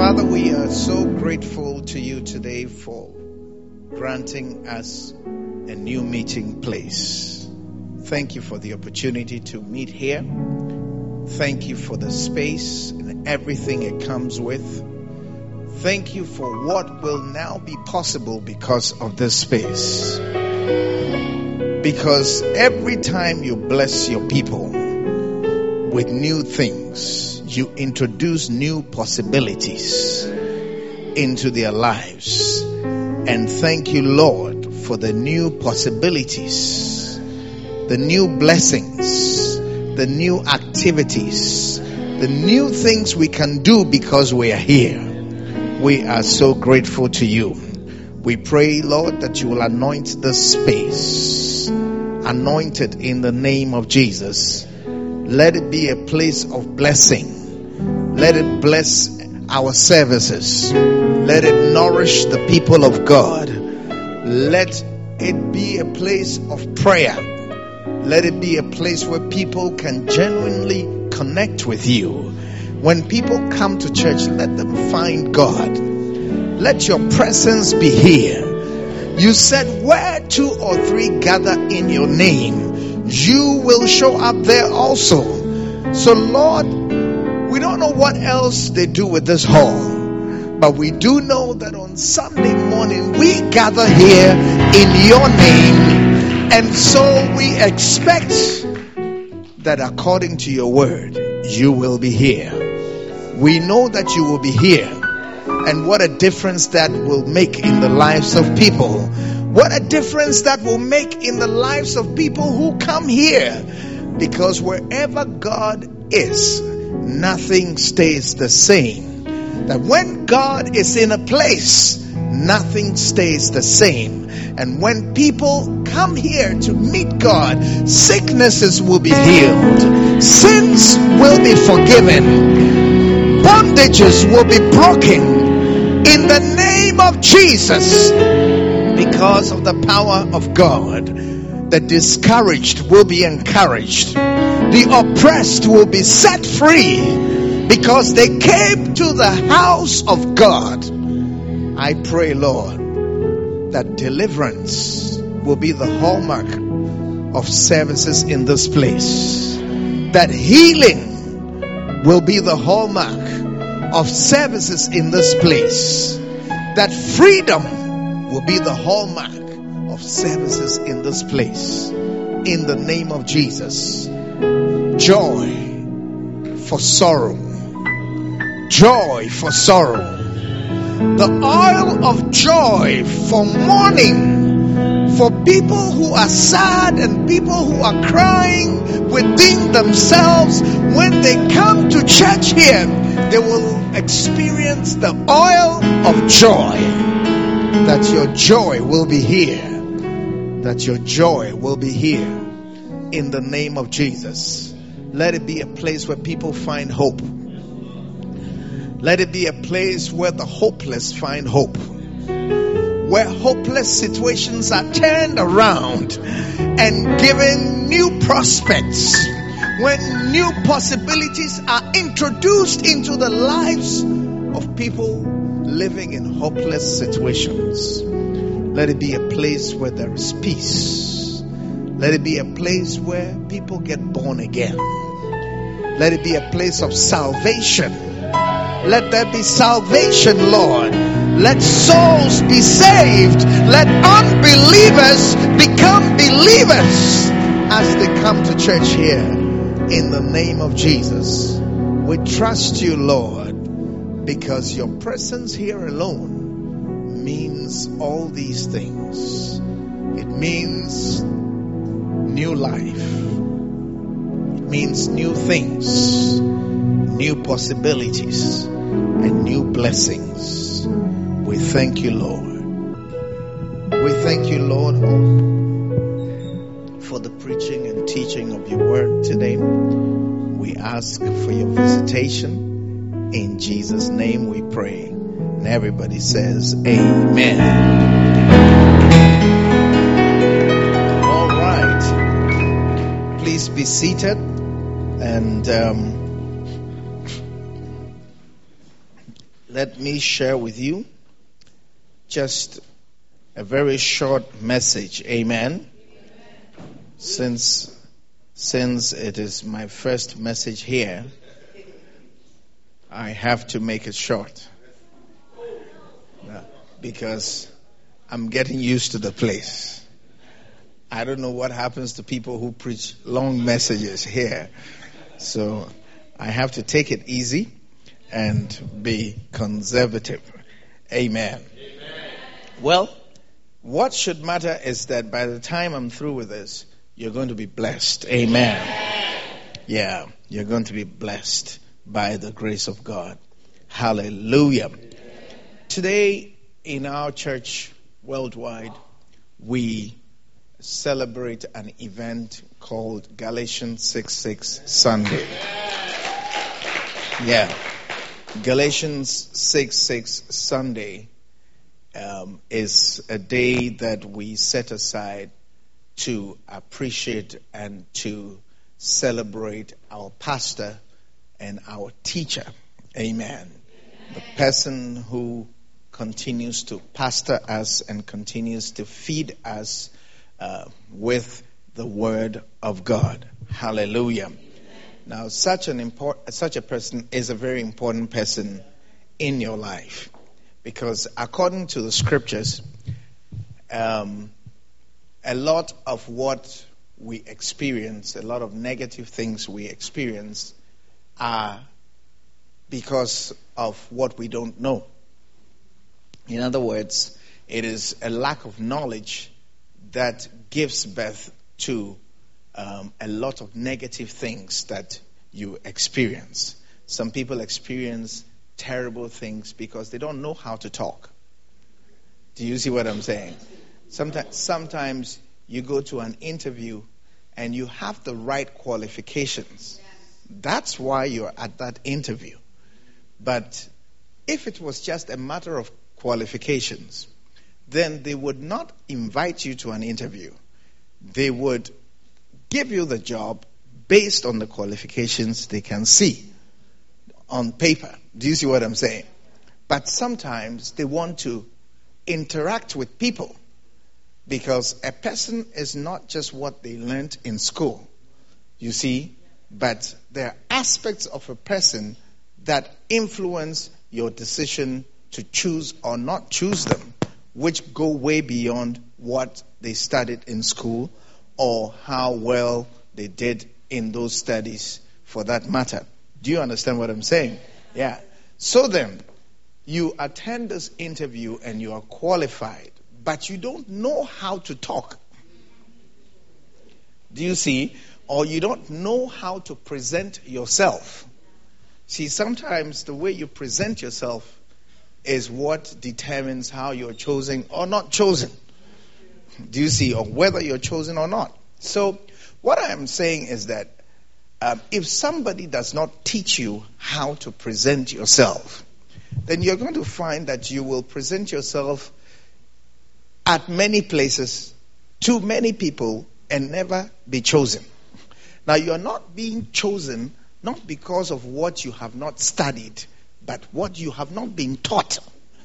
Father, we are so grateful to you today for granting us a new meeting place. Thank you for the opportunity to meet here. Thank you for the space and everything it comes with. Thank you for what will now be possible because of this space. Because every time you bless your people with new things, you introduce new possibilities into their lives. And thank you, Lord, for the new possibilities, the new blessings, the new activities, the new things we can do because we are here. We are so grateful to you. We pray, Lord, that you will anoint this space. Anoint it in the name of Jesus. Let it be a place of blessing. Let it bless our services. Let it nourish the people of God. Let it be a place of prayer. Let it be a place where people can genuinely connect with you. When people come to church, let them find God. Let your presence be here. You said, where 2 or 3 gather in your name, you will show up there also. So Lord, we don't know what else they do with this hall, but we do know that on Sunday morning we gather here in your name, and so we expect that according to your word, you will be here. We know that you will be here, and what a difference that will make in the lives of people. What a difference that will make in the lives of people who come here, because wherever God is, nothing stays the same. That when God is in a place, nothing stays the same. And when people come here to meet God, sicknesses will be healed, sins will be forgiven, bondages will be broken in the name of Jesus. Because of the power of God, the discouraged will be encouraged. The oppressed will be set free because they came to the house of God. I pray, Lord, that deliverance will be the hallmark of services in this place. That healing will be the hallmark of services in this place. That freedom will be the hallmark of services in this place. In the name of Jesus. Joy for sorrow. Joy for sorrow. The oil of joy for mourning, for people who are sad and people who are crying within themselves. When they come to church here, they will experience the oil of joy. That your joy will be here. That your joy will be here. In the name of Jesus. Let it be a place where people find hope. Let it be a place where the hopeless find hope. Where hopeless situations are turned around and given new prospects. When new possibilities are introduced into the lives of people living in hopeless situations. Let it be a place where there is peace. Let it be a place where people get born again. Let it be a place of salvation. Let there be salvation, Lord. Let souls be saved. Let unbelievers become believers as they come to church here. In the name of Jesus. We trust you, Lord, because your presence here alone means all these things. It means new life. It means new things, new possibilities, and new blessings. We thank you, Lord. We thank you, Lord, for the preaching and teaching of your word today. We ask for your visitation. In Jesus' name we pray. And everybody says, amen. All right. Please be seated. And let me share with you just a very short message. Amen. Since it is my first message here, I have to make it short because I'm getting used to the place. I don't know what happens to people who preach long messages here. So I have to take it easy and be conservative. Amen. Well, what should matter is that by the time I'm through with this, you're going to be blessed. Amen. Yeah, you're going to be blessed by the grace of God. Hallelujah. Today in our church worldwide, we celebrate an event called Galatians 6:6 Sunday. Yeah. Galatians 6:6 Sunday is a day that we set aside to appreciate and to celebrate our pastor and our teacher. Amen. The person who continues to pastor us and continues to feed us with the word of God. Hallelujah. Now, such a person is a very important person in your life, because according to the scriptures, a lot of what we experience, a lot of negative things we experience, are because of what we don't know. In other words, it is a lack of knowledge that gives birth to a lot of negative things that you experience. Some people experience terrible things because they don't know how to talk. Do you see what I'm saying? Sometimes you go to an interview and you have the right qualifications. That's why you're at that interview. But if it was just a matter of qualifications, then they would not invite you to an interview. They would give you the job based on the qualifications they can see on paper. Do you see what I'm saying? But sometimes they want to interact with people, because a person is not just what they learned in school, you see, but there are aspects of a person that influence your decision to choose or not choose them, which go way beyond what they studied in school or how well they did in those studies, for that matter. Do you understand what I'm saying? Yeah. So then, you attend this interview and you are qualified, but you don't know how to talk. Do you see? Or you don't know how to present yourself. See, sometimes the way you present yourself is what determines how you're chosen or not chosen. Do you see? Or whether you're chosen or not. So, what I am saying is that if somebody does not teach you how to present yourself, then you're going to find that you will present yourself at many places, to many people, and never be chosen. Now, you're not being chosen not because of what you have not studied, but what you have not been taught.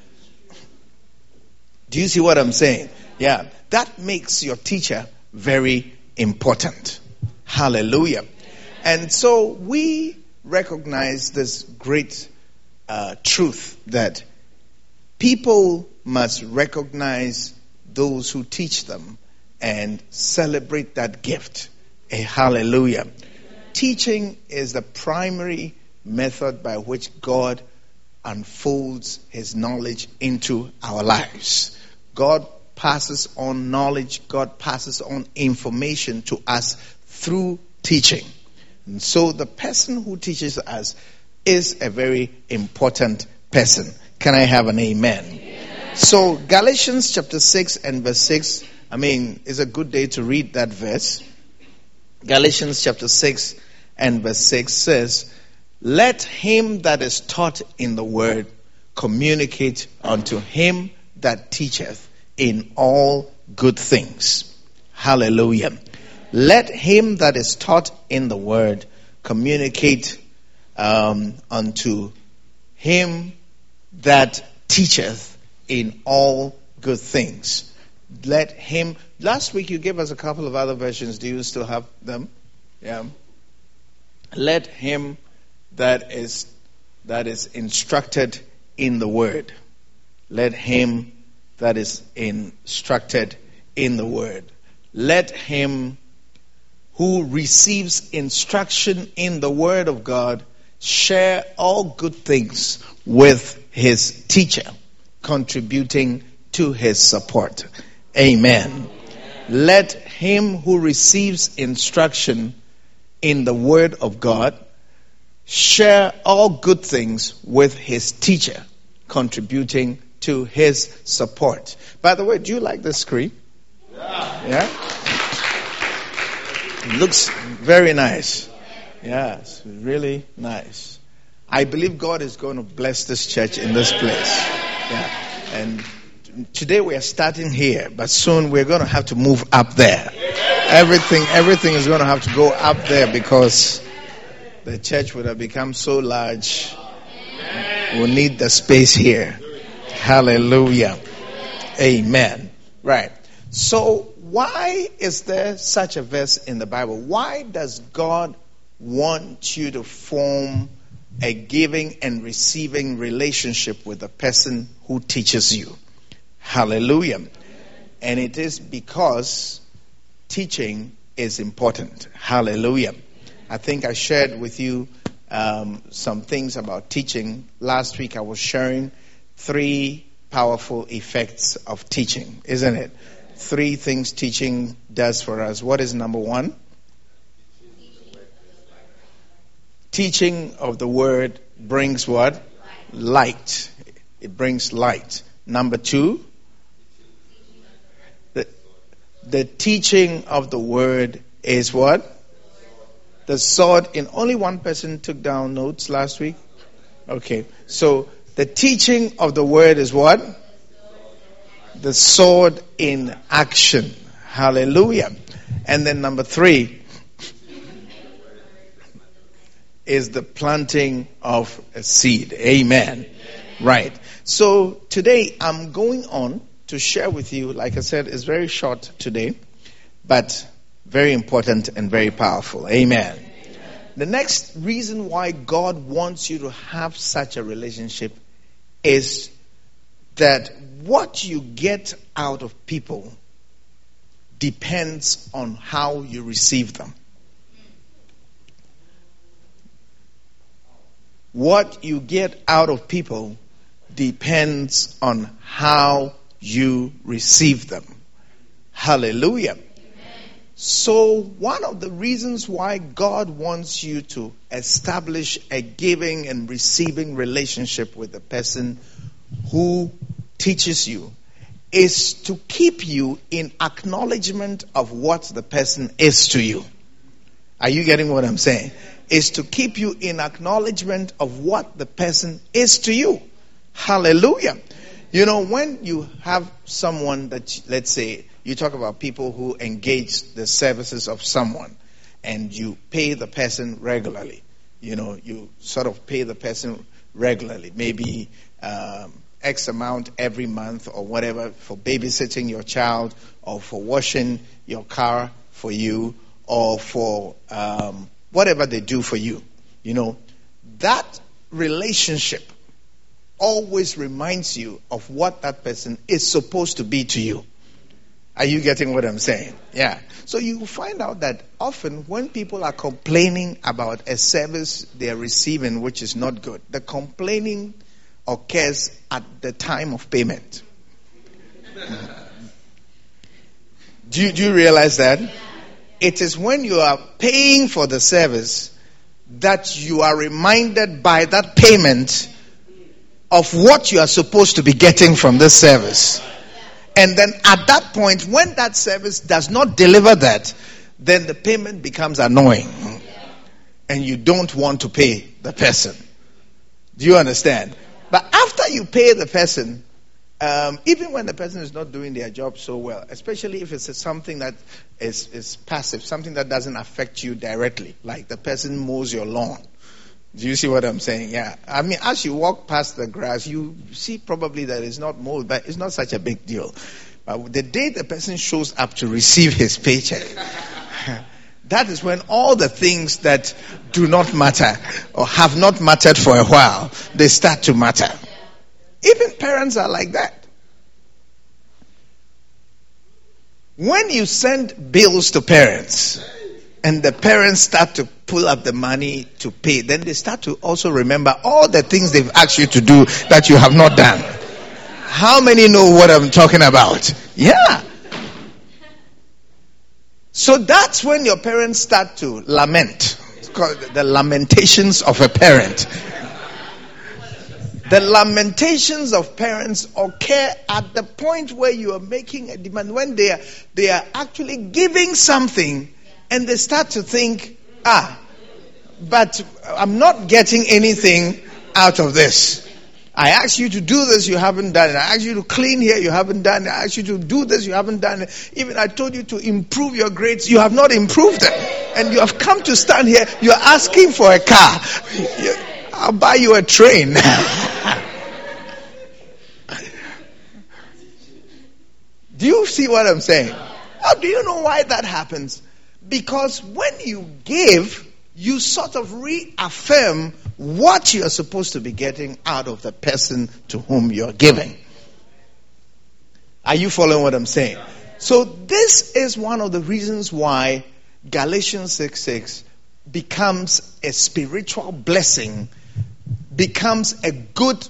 Do you see what I'm saying? Yeah. That makes your teacher very important. Hallelujah. And so we recognize this great truth that people must recognize those who teach them and celebrate that gift. Hallelujah. Teaching is the primary method by which God unfolds his knowledge into our lives. God passes on knowledge, God passes on information to us through teaching. And so the person who teaches us is a very important person. Can I have an amen? Amen. So Galatians chapter 6 and verse 6, is a good day to read that verse. Galatians chapter 6 and verse 6 says, "Let him that is taught in the word communicate unto him that teacheth in all good things." Hallelujah. Let him that is taught in the word communicate unto him that teacheth in all good things. Let him. Last week you gave us a couple of other versions. Do you still have them? Yeah. Let him that is instructed in the word. Let him that is instructed in the word. Let him who receives instruction in the word of God share all good things with his teacher, contributing to his support. Amen. Let him who receives instruction in the word of God share all good things with his teacher, contributing to his support. By the way, do you like the screen? Yeah? It looks very nice. Yeah, it's really nice. I believe God is going to bless this church in this place. Yeah. And today we are starting here, but soon we're going to have to move up there. Everything is going to have to go up there because the church would have become so large. We'll need the space here. Hallelujah. Amen. Right. So why is there such a verse in the Bible? Why does God want you to form a giving and receiving relationship with the person who teaches you? Hallelujah. And it is because teaching is important. Hallelujah. I think I shared with you some things about teaching. Last week I was sharing 3 powerful effects of teaching, isn't it? 3 things teaching does for us. What is number 1? Teaching of the word brings what? Light. It brings light. Number 2, the teaching of the word is what? The sword. And only one person took down notes last week? Okay. So the teaching of the word is what? The sword in action. Hallelujah. And then number 3 is the planting of a seed. Amen. Right. So today I'm going on to share with you, like I said, it's very short today, but very important and very powerful. Amen. The next reason why God wants you to have such a relationship is that what you get out of people depends on how you receive them. What you get out of people depends on how you receive them. Hallelujah. So one of the reasons why God wants you to establish a giving and receiving relationship with the person who teaches you is to keep you in acknowledgement of what the person is to you. Are you getting what I'm saying? Is to keep you in acknowledgement of what the person is to you. Hallelujah. You know, when you have someone that, let's say, you talk about people who engage the services of someone and you pay the person regularly. You know, you sort of pay the person regularly, maybe X amount every month or whatever for babysitting your child or for washing your car for you or for whatever they do for you. You know, that relationship always reminds you of what that person is supposed to be to you. Are you getting what I'm saying? Yeah. So you find out that often when people are complaining about a service they are receiving which is not good, the complaining occurs at the time of payment. Do you realize that? It is when you are paying for the service that you are reminded by that payment of what you are supposed to be getting from this service. And then at that point, when that service does not deliver that, then the payment becomes annoying. And you don't want to pay the person. Do you understand? But after you pay the person, even when the person is not doing their job so well, especially if it's something that is passive, something that doesn't affect you directly, like the person mows your lawn, Do you see what I'm saying? Yeah. I mean, as you walk past the grass, you see probably that it's not mold, but it's not such a big deal. But the day the person shows up to receive his paycheck, that is when all the things that do not matter or have not mattered for a while, they start to matter. Even parents are like that. When you send bills to parents, and the parents start to pull up the money to pay, then they start to also remember all the things they've asked you to do that you have not done. How many know what I'm talking about? Yeah. So that's when your parents start to lament. It's called the lamentations of a parent. The lamentations of parents occur at the point where you are making a demand, when they are actually giving something, and they start to think, but I'm not getting anything out of this. I asked you to do this, you haven't done it. I asked you to clean here, you haven't done it. I asked you to do this, you haven't done it. Even I told you to improve your grades, you have not improved them. And you have come to stand here, you're asking for a car. I'll buy you a train. Do you see what I'm saying? Oh, do you know why that happens? Because when you give, you sort of reaffirm what you are supposed to be getting out of the person to whom you're giving. Are you following what I'm saying? So this is one of the reasons why Galatians 6:6 becomes a spiritual blessing, becomes a good,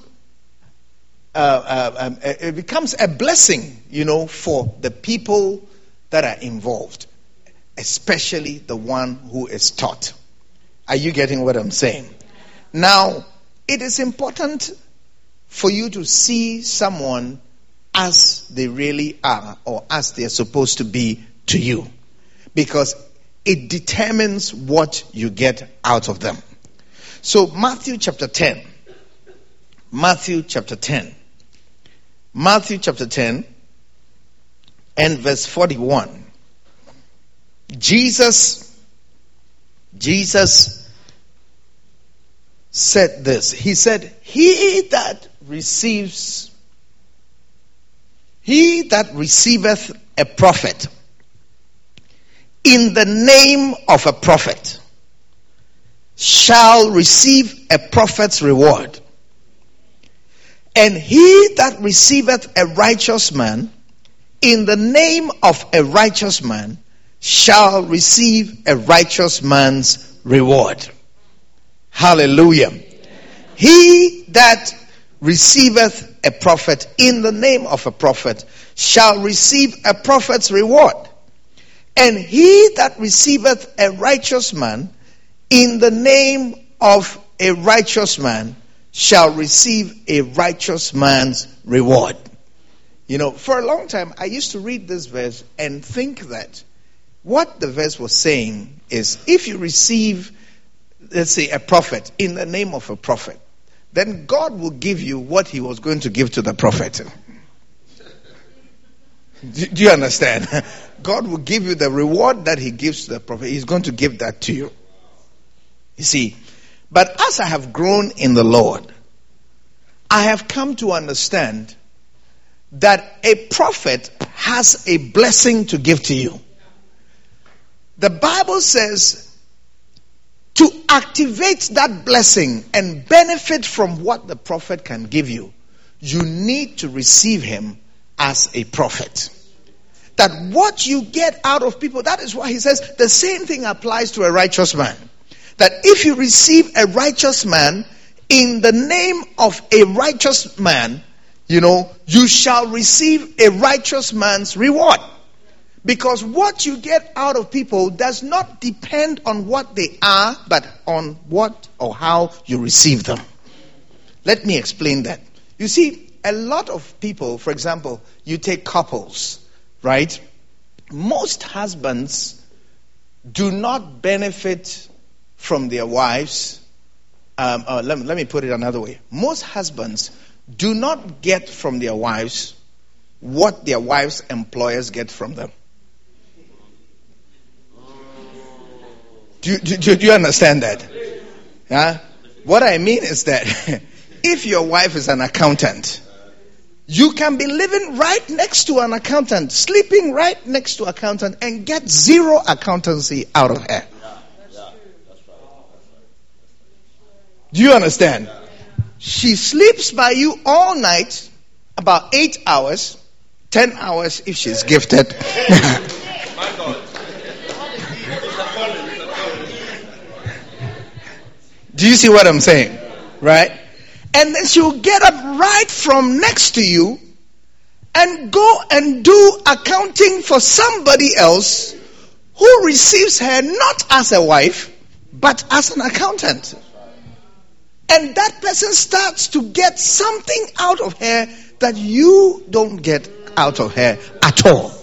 it becomes a blessing, for the people that are involved, especially the one who is taught. Are you getting what I'm saying? Now, it is important for you to see someone as they really are, or as they are supposed to be to you, because it determines what you get out of them. So Matthew chapter 10 and verse 41. Jesus said this. He said, He that receiveth a prophet in the name of a prophet shall receive a prophet's reward. And he that receiveth a righteous man in the name of a righteous man shall receive a righteous man's reward. Hallelujah. He that receiveth a prophet in the name of a prophet shall receive a prophet's reward. And he that receiveth a righteous man in the name of a righteous man shall receive a righteous man's reward. For a long time, I used to read this verse and think that what the verse was saying is, if you receive, let's say, a prophet in the name of a prophet, then God will give you what he was going to give to the prophet. Do you understand? God will give you the reward that he gives to the prophet. He's going to give that to you. You see, but as I have grown in the Lord, I have come to understand that a prophet has a blessing to give to you. The Bible says, to activate that blessing and benefit from what the prophet can give you, you need to receive him as a prophet. That what you get out of people, that is why he says the same thing applies to a righteous man. That if you receive a righteous man in the name of a righteous man, you shall receive a righteous man's reward. Because what you get out of people does not depend on what they are, but on what or how you receive them. Let me explain that. You see, a lot of people, for example, you take couples, right? Most husbands do not benefit from their wives. Let me put it another way. Most husbands do not get from their wives what their wives' employers get from them. Do you understand that? Yeah? What I mean is that if your wife is an accountant, you can be living right next to an accountant, sleeping right next to an accountant, and get zero accountancy out of her. Do you understand? She sleeps by you all night, about 8 hours, 10 hours if she's gifted. Do you see what I'm saying? Right? And then she'll get up right from next to you and go and do accounting for somebody else who receives her not as a wife, but as an accountant. And that person starts to get something out of her that you don't get out of her at all.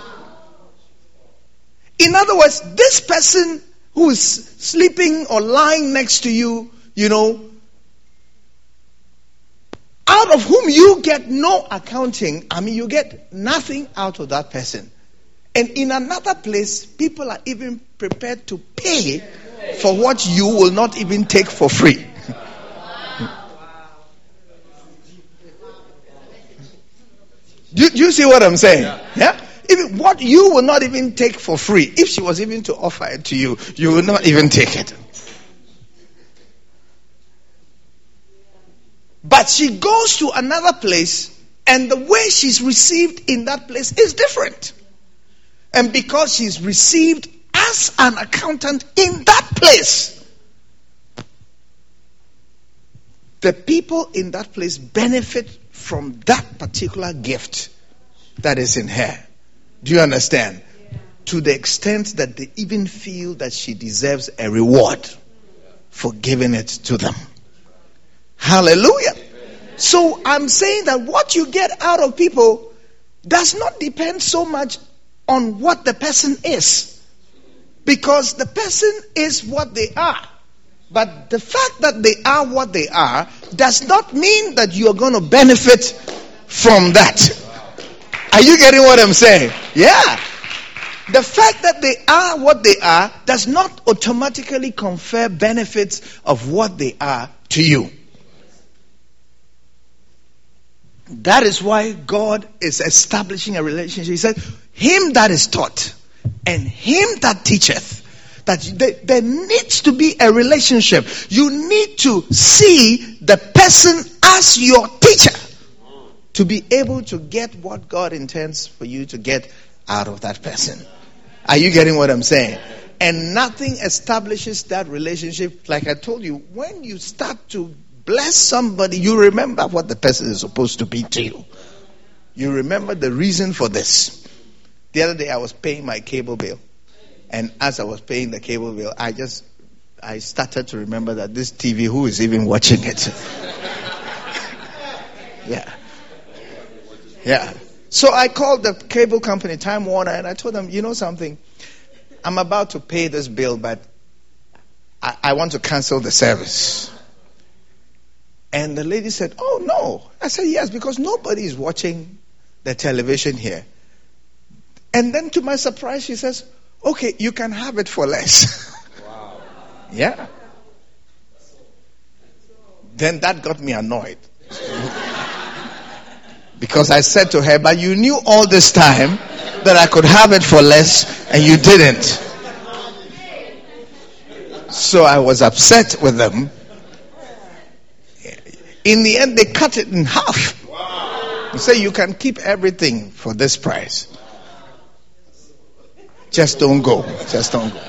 In other words, this person who is sleeping or lying next to you, out of whom you get no accounting, you get nothing out of that person. And in another place, people are even prepared to pay for what you will not even take for free. Do you see what I'm saying? Yeah? Even what you will not even take for free. If she was even to offer it to you, you will not even take it. But she goes to another place, and the way she's received in that place is different. And because she's received as an accountant in that place, the people in that place benefit from that particular gift that is in her. Do you understand? To the extent that they even feel that she deserves a reward for giving it to them. Hallelujah. So I'm saying that what you get out of people does not depend so much on what the person is. Because the person is what they are. But the fact that they are what they are does not mean that you are going to benefit from that. Are you getting what I'm saying? Yeah. The fact that they are what they are does not automatically confer benefits of what they are to you. That is why God is establishing a relationship. He said, him that is taught and him that teacheth. That there needs to be a relationship. You need to see the person as your teacher to be able to get what God intends for you to get out of that person. Are you getting what I'm saying? And nothing establishes that relationship. Like I told you, when you start to bless somebody, you remember what the person is supposed to be to you. You remember the reason for this. The other day I was paying my cable bill. And as I was paying the cable bill, I started to remember that this TV, who is even watching it? Yeah. So I called the cable company, Time Warner, and I told them, you know something? I'm about to pay this bill, but I want to cancel the service. And the lady said, oh no. I said, yes, because nobody is watching the television here. And then to my surprise, she says, okay, you can have it for less. Wow. Yeah. Then that got me annoyed. Because I said to her, but you knew all this time that I could have it for less and you didn't. So I was upset with them. In the end, they cut it in half. Wow. They say you can keep everything for this price. Just don't go. Just don't go.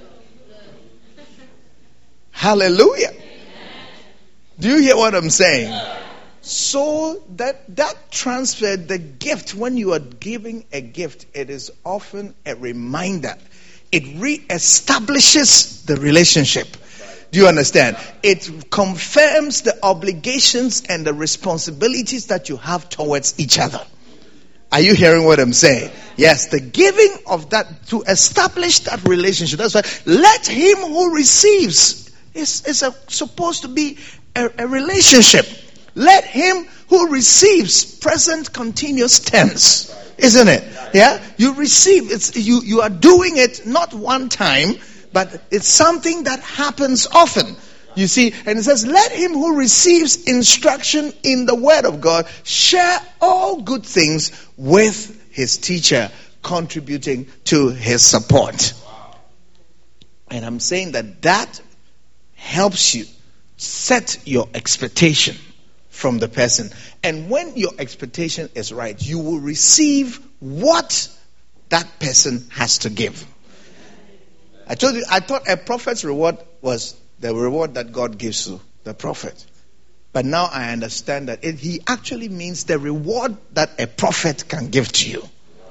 Hallelujah. Do you hear what I'm saying? So that transfer, the gift, when you are giving a gift, it is often a reminder. It re-establishes the relationship. Do you understand? It confirms the obligations and the responsibilities that you have towards each other. Are you hearing what I'm saying? Yes, the giving of that to establish that relationship. That's why let him who receives is supposed to be a relationship. Let him who receives, present continuous tense, isn't it? Yeah, you receive. It's you are doing it not one time, but it's something that happens often. You see, and it says, let him who receives instruction in the word of God share all good things with his teacher, contributing to his support. And I'm saying that helps you set your expectation from the person. And when your expectation is right, you will receive what that person has to give. I told you, I thought a prophet's reward was the reward that God gives to the prophet. But now I understand that he actually means the reward that a prophet can give to you.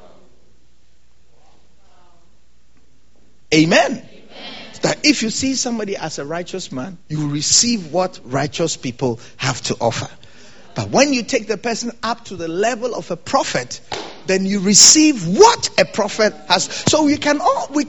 Amen. That if you see somebody as a righteous man, you receive what righteous people have to offer. But when you take the person up to the level of a prophet, then you receive what a prophet has. So we can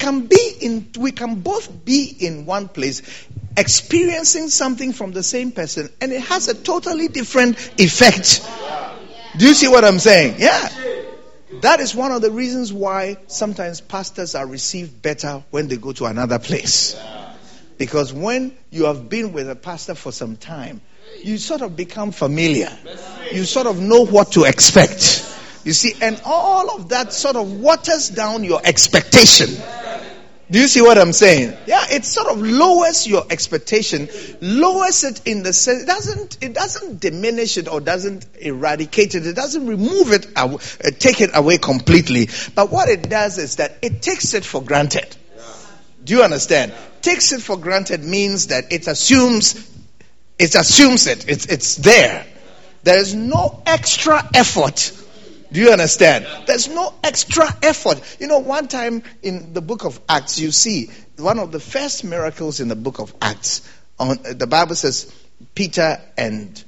both be in one place, experiencing something from the same person, and it has a totally different effect. Do you see what I'm saying? Yeah. That is one of the reasons why sometimes pastors are received better when they go to another place. Because when you have been with a pastor for some time, you sort of become familiar. You sort of know what to expect. You see, and all of that sort of waters down your expectation. Do you see what I'm saying? Yeah, it sort of lowers your expectation, lowers it in the sense, it doesn't diminish it or doesn't eradicate it, it doesn't remove it, take it away completely. But what it does is that it takes it for granted. Do you understand? Takes it for granted means that it assumes it. It's there. There is no extra effort. Do you understand? There's no extra effort. You know, one time in the book of Acts, you see one of the first miracles in the book of Acts. The Bible says Peter and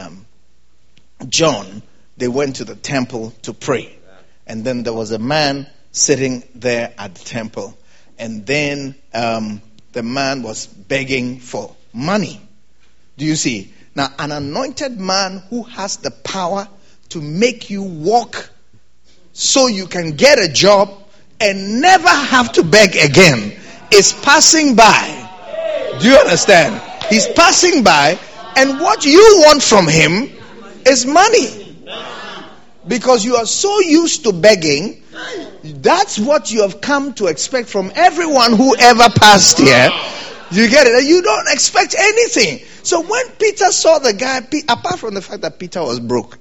John, they went to the temple to pray. And then there was a man sitting there at the temple. And then the man was begging for money. Do you see? Now, an anointed man who has the power to make you walk so you can get a job and never have to beg again is passing by. Do you understand? He's passing by, and what you want from him is money. Because you are so used to begging, that's what you have come to expect from everyone who ever passed here. You get it? You don't expect anything. So when Peter saw the guy, apart from the fact that Peter was broke,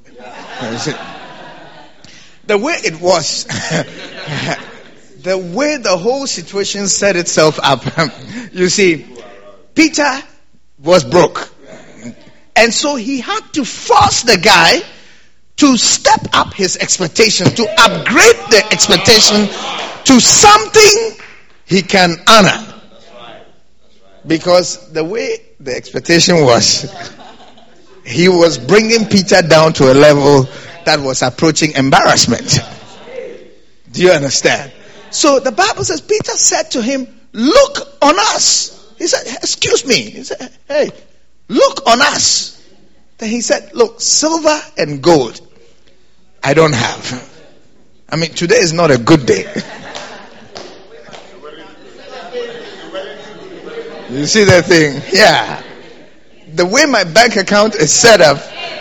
the way it was, the way the whole situation set itself up, you see, Peter was broke. And so he had to force the guy to step up his expectation, to upgrade the expectation to something he can honor. Because the way the expectation was, he was bringing Peter down to a level that was approaching embarrassment. Do you understand? So the Bible says, Peter said to him, look on us. He said, excuse me. He said, hey, look on us. Then he said, look, silver and gold, I don't have. I mean, today is not a good day. You see that thing? Yeah. The way my bank account is set up,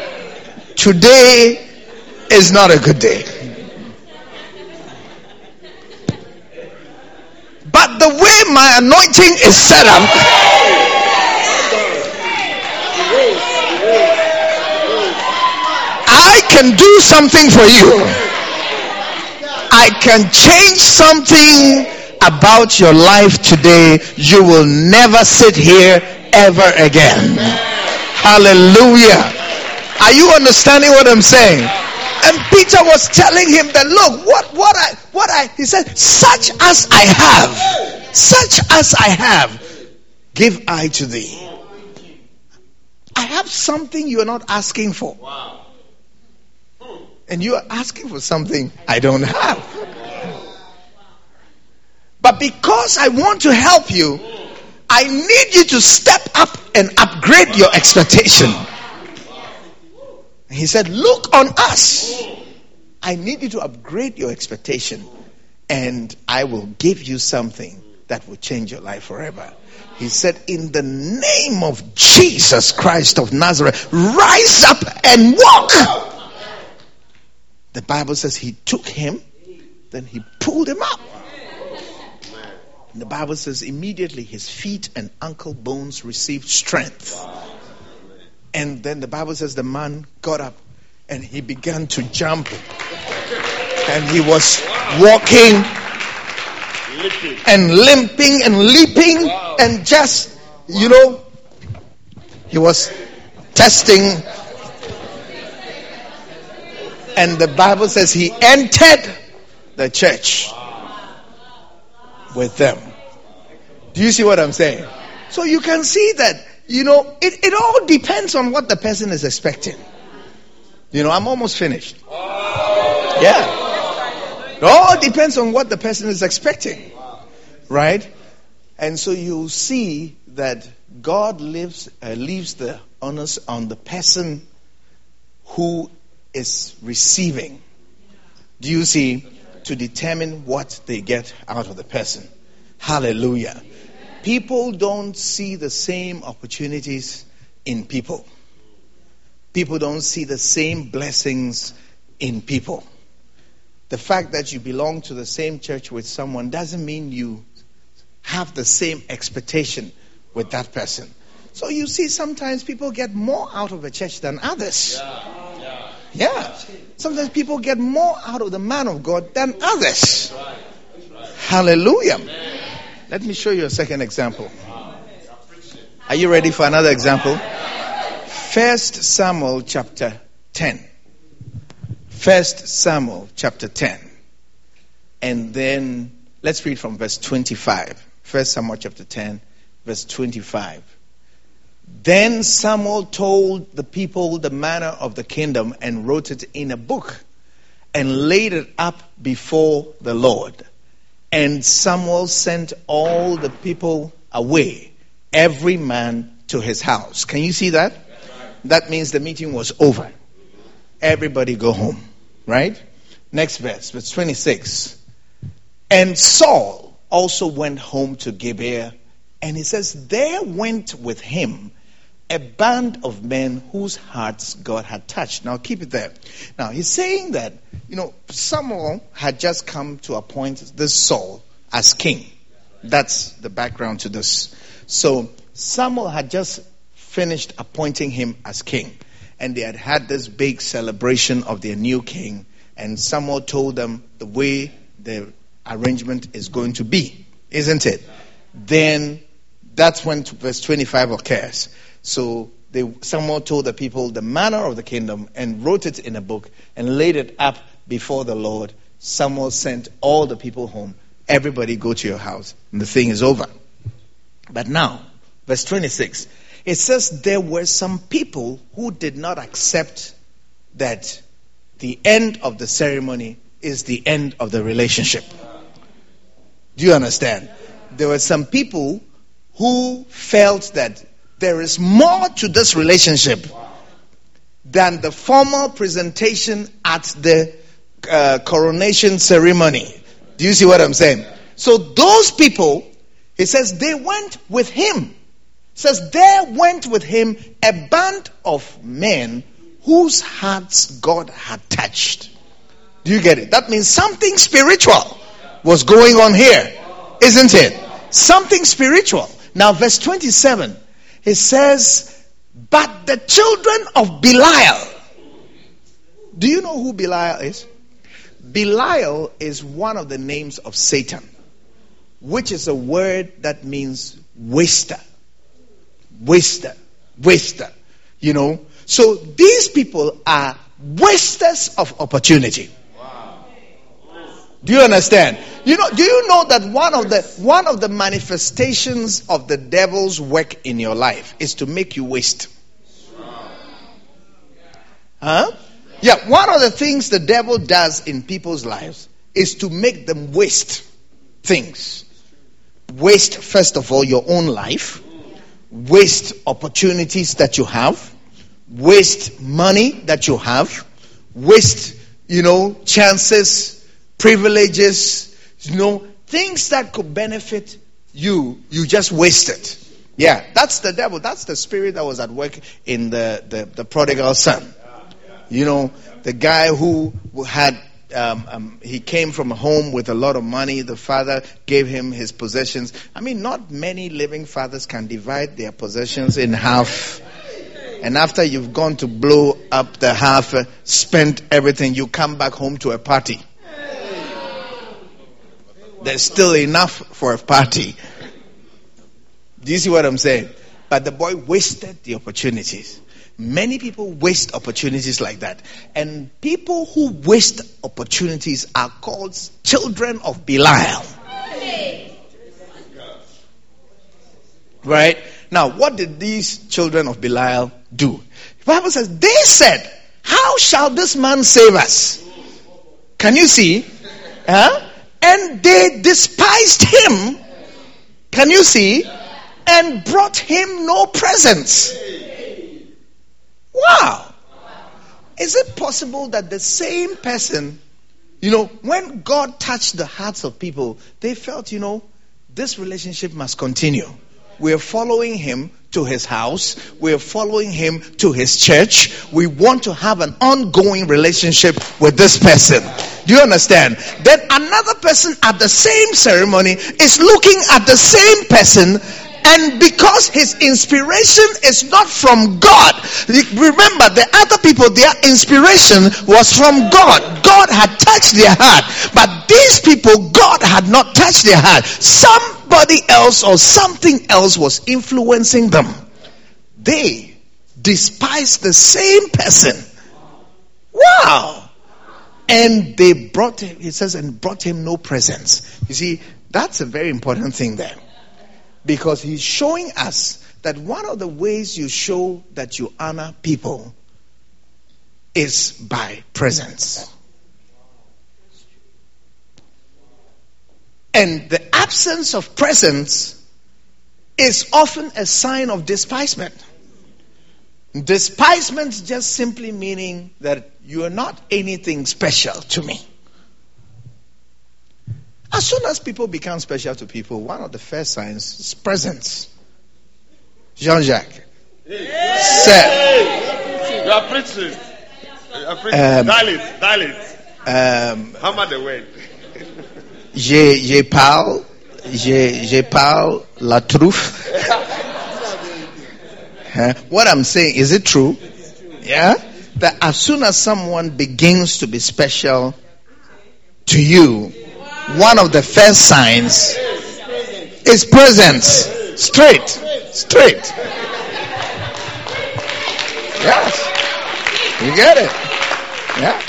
today is not a good day. But the way my anointing is set up, I can do something for you. I can change something about your life today. You will never sit here ever again. Hallelujah. Are you understanding what I'm saying? And Peter was telling him that, look, he said, such as I have, give I to thee. I have something you are not asking for. And you are asking for something I don't have. But because I want to help you, I need you to step up and upgrade your expectation. And he said, look on us. I need you to upgrade your expectation, and I will give you something that will change your life forever. He said, in the name of Jesus Christ of Nazareth, rise up and walk. The Bible says he took him, then he pulled him up. And the Bible says immediately his feet and ankle bones received strength. And then the Bible says the man got up and he began to jump. And he was walking and limping and leaping and just, he was testing. And the Bible says he entered the church with them. Do you see what I'm saying? So you can see that, it all depends on what the person is expecting. I'm almost finished. Yeah. It all depends on what the person is expecting. Right? And so you'll see that God leaves the onus on the person who is receiving. Do you see? To determine what they get out of the person. Hallelujah. People don't see the same opportunities in people. People don't see the same blessings in people. The fact that you belong to the same church with someone doesn't mean you have the same expectation with that person. So you see, sometimes people get more out of a church than others. Yeah. Sometimes people get more out of the man of God than others. That's right. Hallelujah. Amen. Let me show you a second example. Are you ready for another example? 1 Samuel chapter 10. 1 Samuel chapter 10. And then let's read from verse 25. 1 Samuel chapter 10, verse 25. Then Samuel told the people the manner of the kingdom and wrote it in a book and laid it up before the Lord. And Samuel sent all the people away, every man to his house. Can you see that? That means the meeting was over. Everybody go home. Right? Next verse 26. And Saul also went home to Gibeah. And he says, there went with him a band of men whose hearts God had touched. Now keep it there. Now he's saying that, Samuel had just come to appoint this Saul as king. That's the background to this. So Samuel had just finished appointing him as king. And they had had this big celebration of their new king. And Samuel told them the way the arrangement is going to be. Isn't it? Then that's when verse 25 occurs. So Samuel told the people the manner of the kingdom and wrote it in a book and laid it up before the Lord. Samuel sent all the people home. Everybody go to your house. And the thing is over. But now, verse 26, it says there were some people who did not accept that the end of the ceremony is the end of the relationship. Do you understand? There were some people who felt that there is more to this relationship than the formal presentation at the coronation ceremony. Do you see what I'm saying? So those people, he says, they went with him. It says, there went with him a band of men whose hearts God had touched. Do you get it? That means something spiritual was going on here. Isn't it? Something spiritual. Now verse 27. It says, but the children of Belial. Do you know who Belial is? Belial is one of the names of Satan, which is a word that means waster. Waster. Waster. So these people are wasters of opportunity. Do you understand? Do you know that one of the manifestations of the devil's work in your life is to make you waste? Huh? Yeah, one of the things the devil does in people's lives is to make them waste things. Waste, first of all, your own life. Waste opportunities that you have. Waste money that you have. Waste, chances, privileges, things that could benefit you just waste it. Yeah, that's the devil. That's the spirit that was at work in the prodigal son. You know, the guy who had, he came from a home with a lot of money. The father gave him his possessions. I mean, not many living fathers can divide their possessions in half. And after you've gone to blow up the half, spent everything, you come back home to a party. There's still enough for a party. Do you see what I'm saying? But the boy wasted the opportunities. Many people waste opportunities like that. And people who waste opportunities are called children of Belial. Right? Now, what did these children of Belial do? The Bible says, they said, how shall this man save us? Can you see? And they despised him. Can you see? And brought him no presents. Wow. Is it possible that the same person, when God touched the hearts of people, they felt, this relationship must continue. We're following him to his house. We're following him to his church. We want to have an ongoing relationship with this person. Do you understand? Then another person at the same ceremony is looking at the same person, and because his inspiration is not from God, remember the other people, their inspiration was from God. God had touched their heart. But these people, God had not touched their heart. Somebody else or something else was influencing them. They despised the same person. Wow. And they brought him, it says, and brought him no presents. You see, that's a very important thing there. Because he's showing us that one of the ways you show that you honor people is by presence. And the absence of presence is often a sign of despisement. Despisement just simply meaning that you are not anything special to me. As soon as people become special to people, one of the first signs is presence. Jean-Jacques said, you are preaching. Dial it. Hammer the word. Je parle la truffe. What I'm saying, is it true? Yeah? That as soon as someone begins to be special to you, one of the first signs is presence. Straight. Yes. You get it? Yeah.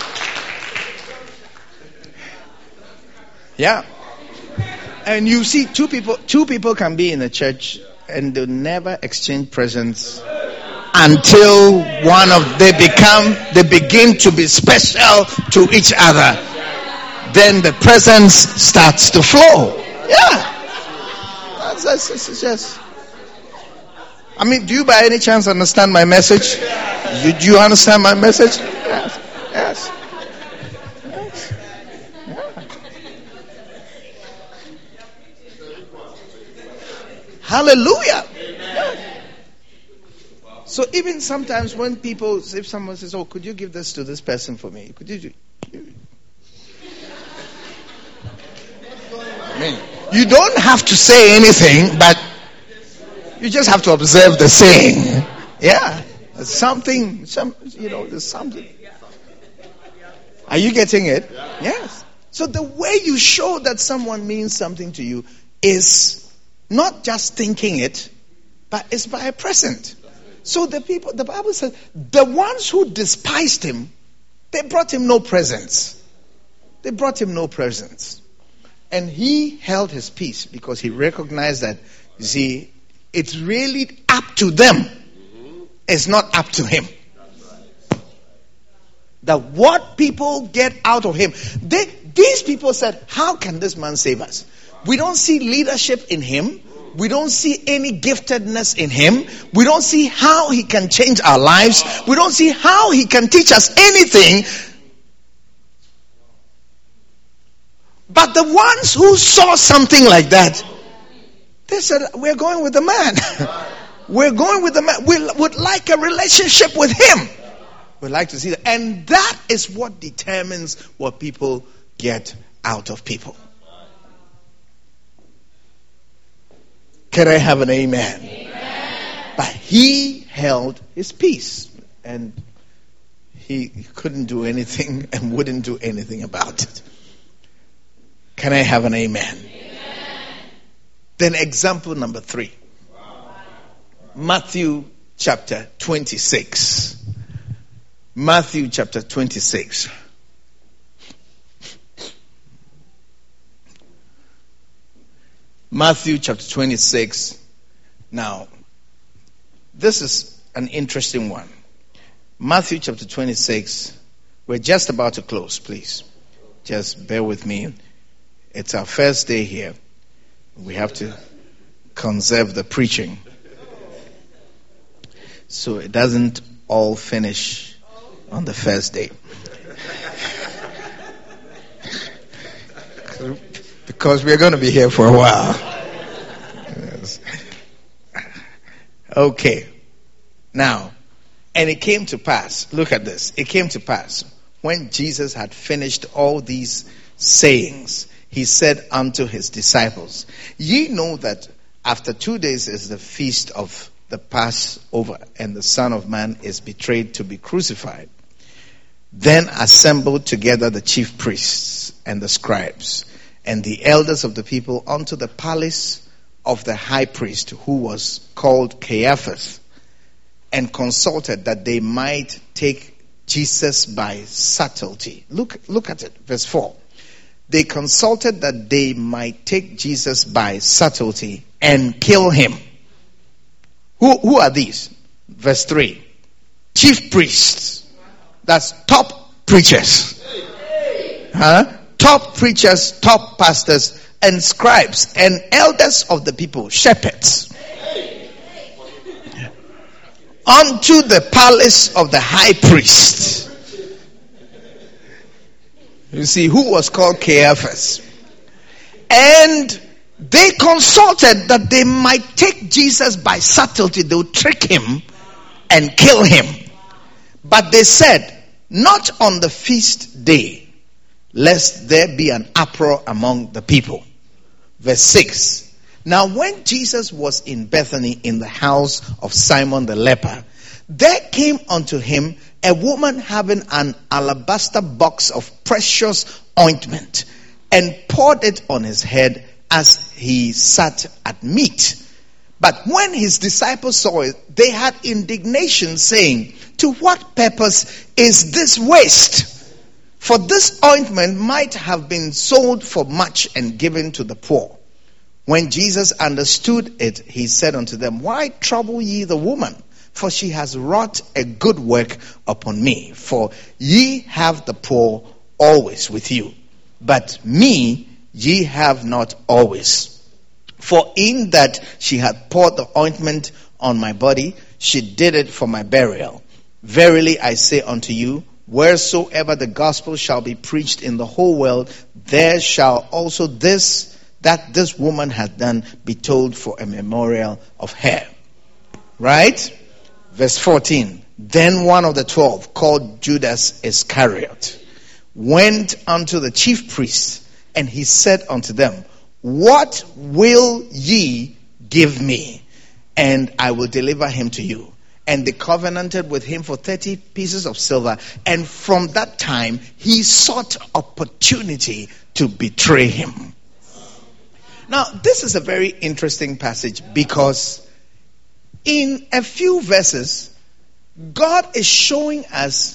Yeah. And you see, two people can be in a church and they'll never exchange presents until they begin to be special to each other. Then the presence starts to flow. Yeah. That's just. I mean, do you by any chance understand my message? Do you understand my message? Yes. Yeah. Hallelujah. Yeah. So even sometimes when if someone says, "Oh, could you give this to this person for me?" Could you? You don't have to say anything, but you just have to observe the saying. Yeah. There's something. Are you getting it? Yes. So the way you show that someone means something to you is not just thinking it, but it's by a present. So the Bible says, the ones who despised him, they brought him no presents. And he held his peace because he recognized that, you see, it's really up to them. It's not up to him. That what people get out of him. These people said, how can this man save us? We don't see leadership in him. We don't see any giftedness in him. We don't see how he can change our lives. We don't see how he can teach us anything. But the ones who saw something like that, They said, we're going with the man. We're going with the man. We would like a relationship with him. We'd like to see that. And that is what determines what people get out of people. Can I have an amen? Amen. But he held his peace. And he couldn't do anything and wouldn't do anything about it. Can I have an amen? Amen. Then example number 3. Matthew chapter 26. Matthew chapter 26. Matthew chapter 26. Now, this is an interesting one. Matthew chapter 26. We're just about to close, please. Just bear with me. It's our first day here. We have to conserve the preaching, so it doesn't all finish on the first day. Because we're going to be here for a while. Yes. Okay. Now, and it came to pass, look at this. It came to pass, when Jesus had finished all these sayings, he said unto his disciples, ye know that after 2 days is the feast of the Passover, and the Son of Man is betrayed to be crucified. Then assembled together the chief priests and the scribes and the elders of the people unto the palace of the high priest, who was called Caiaphas, and consulted that they might take Jesus by subtlety. Look at it, verse 4. They consulted that they might take Jesus by subtlety and kill him. Who are these? Verse 3. Chief priests. That's top preachers. Top preachers, top pastors, and scribes, and elders of the people, shepherds. Unto the palace of the high priest. You see, who was called Caiaphas. And they consulted that they might take Jesus by subtlety. They would trick him and kill him. But they said, not on the feast day, lest there be an uproar among the people. Verse 6. Now when Jesus was in Bethany in the house of Simon the leper, there came unto him a woman having an alabaster box of precious ointment, and poured it on his head as he sat at meat. But when his disciples saw it, they had indignation, saying, to what purpose is this waste? For this ointment might have been sold for much and given to the poor. When Jesus understood it, he said unto them, why trouble ye the woman? For she has wrought a good work upon me. For ye have the poor always with you, but me ye have not always. For in that she hath poured the ointment on my body, she did it for my burial. Verily I say unto you, wheresoever the gospel shall be preached in the whole world, there shall also this woman hath done be told for a memorial of her. Right? Verse 14. Then one of the 12, called Judas Iscariot, went unto the chief priests, and he said unto them, what will ye give me, and I will deliver him to you? And they covenanted with him for 30 pieces of silver. And from that time, he sought opportunity to betray him. Now, this is a very interesting passage, because in a few verses, God is showing us,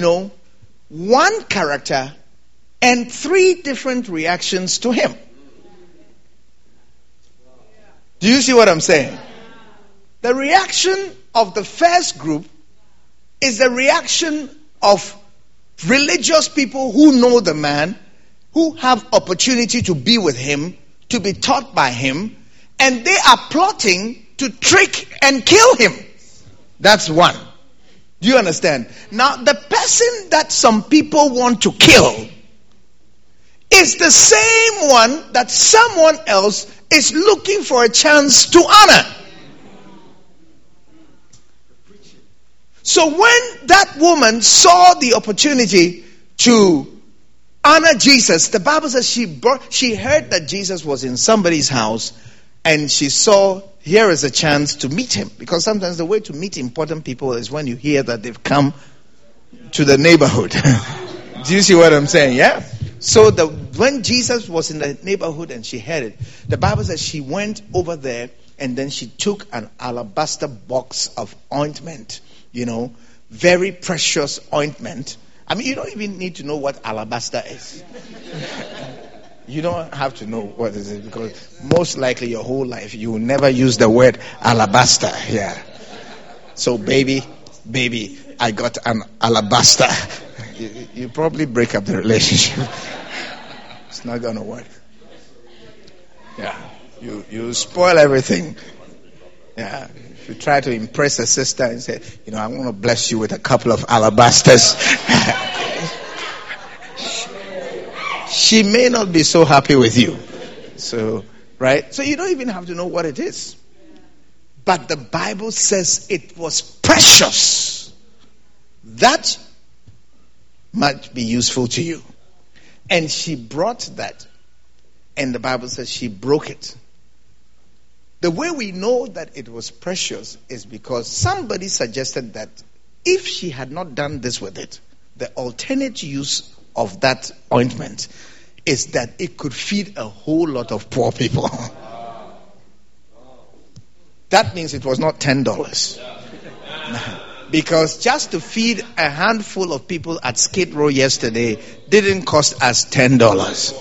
one character and 3 different reactions to him. Do you see what I'm saying? The reaction of the first group is the reaction of religious people who know the man, who have opportunity to be with him, to be taught by him, and they are plotting to trick and kill him. That's one. Do you understand? Now, the person that some people want to kill is the same one that someone else is looking for a chance to honor. So when that woman saw the opportunity to honor Jesus, the Bible says she heard that Jesus was in somebody's house, and she saw, here is a chance to meet him. Because sometimes the way to meet important people is when you hear that they've come to the neighborhood. Do you see what I'm saying? Yeah? So when Jesus was in the neighborhood and she heard it, the Bible says she went over there, and then she took an alabaster box of ointment. Very precious ointment. I mean, you don't even need to know what alabaster is. You don't have to know what it is, because most likely your whole life you will never use the word alabaster. Yeah. So baby, I got an alabaster. You probably break up the relationship. It's not going to work. Yeah. You spoil everything. Yeah. If you try to impress a sister and say, I want to bless you with a couple of alabasters, she may not be so happy with you. So, right? So you don't even have to know what it is. But the Bible says it was precious. That might be useful to you. And she brought that. And the Bible says she broke it. The way we know that it was precious is because somebody suggested that if she had not done this with it, the alternate use of that ointment is that it could feed a whole lot of poor people. That means it was not $10. Because just to feed a handful of people at Skid Row yesterday didn't cost us $10.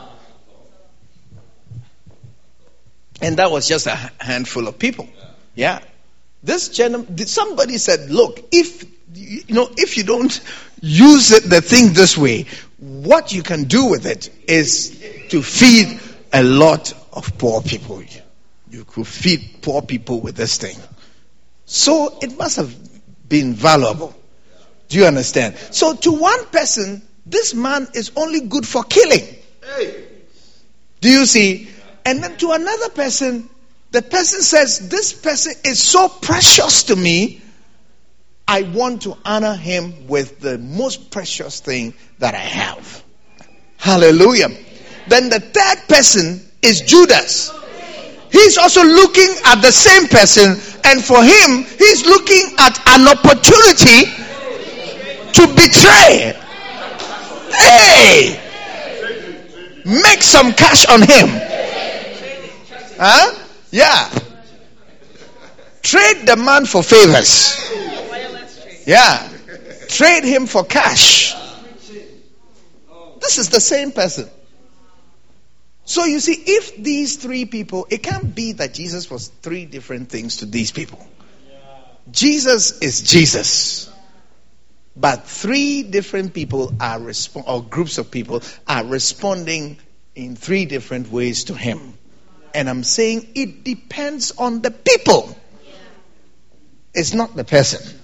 And that was just a handful of people. Yeah. Somebody said, look, if you don't use the thing this way, what you can do with it is to feed a lot of poor people. You could feed poor people with this thing. So it must have been valuable. Do you understand? So to one person, this man is only good for killing. Do you see? And then to another person, the person says, this person is so precious to me, I want to honor him with the most precious thing that I have. Hallelujah. Then the third person is Judas. He's also looking at the same person, and for him, he's looking at an opportunity to betray. Hey! Make some cash on him. Huh? Yeah. Trade the man for favors. Yeah. Trade him for cash. This is the same person. So you see, if these three people, it can't be that Jesus was three different things to these people. Jesus is Jesus. But three different people or groups of people are responding in three different ways to him. And I'm saying it depends on the people. It's not the person.